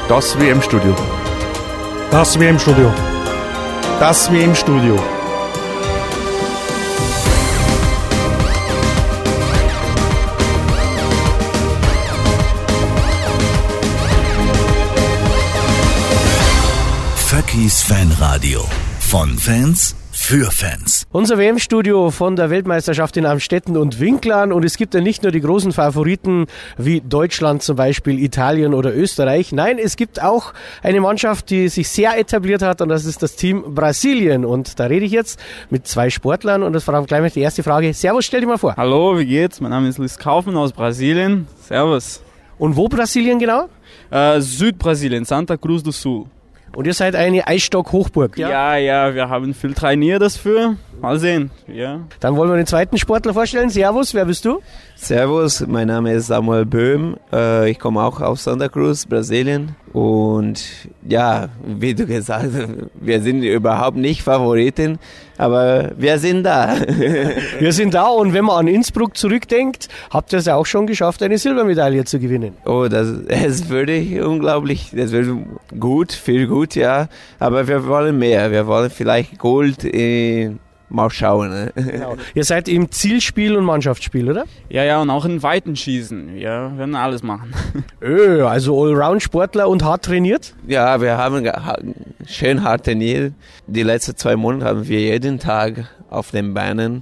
Das WM-Studio. Das WM-Studio. Das WM-Studio. Vöckis Fanradio. Von Fans für Fans. Unser WM-Studio von der Weltmeisterschaft in Amstetten und Winklarn. Und es gibt ja nicht nur die großen Favoriten wie Deutschland zum Beispiel, Italien oder Österreich. Nein, es gibt auch eine Mannschaft, die sich sehr etabliert hat, und das ist das Team Brasilien. Und da rede ich jetzt mit zwei Sportlern und das war gleich mal die erste Frage. Servus, stell dich mal vor. Hallo, wie geht's? Mein Name ist Luis Kaufmann aus Brasilien. Servus. Und wo Brasilien genau? Südbrasilien, Santa Cruz do Sul. Und ihr seid eine Eisstock-Hochburg, ja? Ja, wir haben viel trainiert dafür. Mal sehen, ja. Dann wollen wir den zweiten Sportler vorstellen. Servus, wer bist du? Servus, mein Name ist Samuel Böhm. Ich komme auch aus Santa Cruz, Brasilien. Und ja, wie du gesagt hast, wir sind überhaupt nicht Favoriten, aber wir sind da. Wir sind da, und wenn man an Innsbruck zurückdenkt, habt ihr es ja auch schon geschafft, eine Silbermedaille zu gewinnen. Oh, das ist wirklich unglaublich. Das wird gut, viel gut, ja. Aber wir wollen mehr. Wir wollen vielleicht Gold. Mal schauen. Ne? Genau. Ihr seid im Zielspiel und Mannschaftsspiel, oder? Ja, und auch in Weitenschießen. Wir werden alles machen. Also Allround-Sportler und hart trainiert? Ja, wir haben schön hart trainiert. Die letzten 2 Monate haben wir jeden Tag auf den Beinen.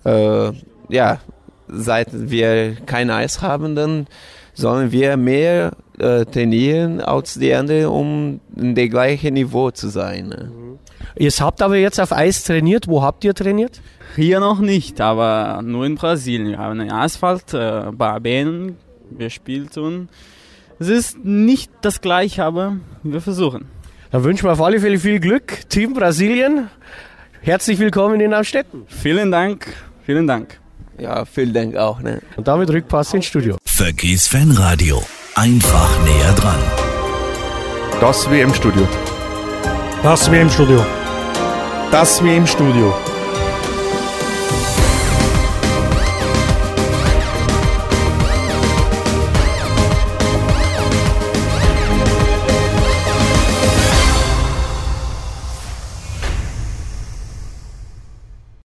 Seit wir kein Eis haben, dann sollen wir mehr trainieren als die anderen, um in dem gleichen Niveau zu sein. Ne? Ihr habt aber jetzt auf Eis trainiert. Wo habt ihr trainiert? Hier noch nicht, aber nur in Brasilien. Wir haben einen Asphalt, ein paar Bahnen gespielt und es ist nicht das Gleiche, aber wir versuchen. Dann wünschen wir auf alle Fälle viel Glück. Team Brasilien, herzlich willkommen in Amstetten. Vielen Dank. Ja, vielen Dank auch. Ne? Und damit Rückpass ins Studio. Vöckis Fanradio. Einfach näher dran. Das WM-Studio. Das WM-Studio. Das WM-Studio.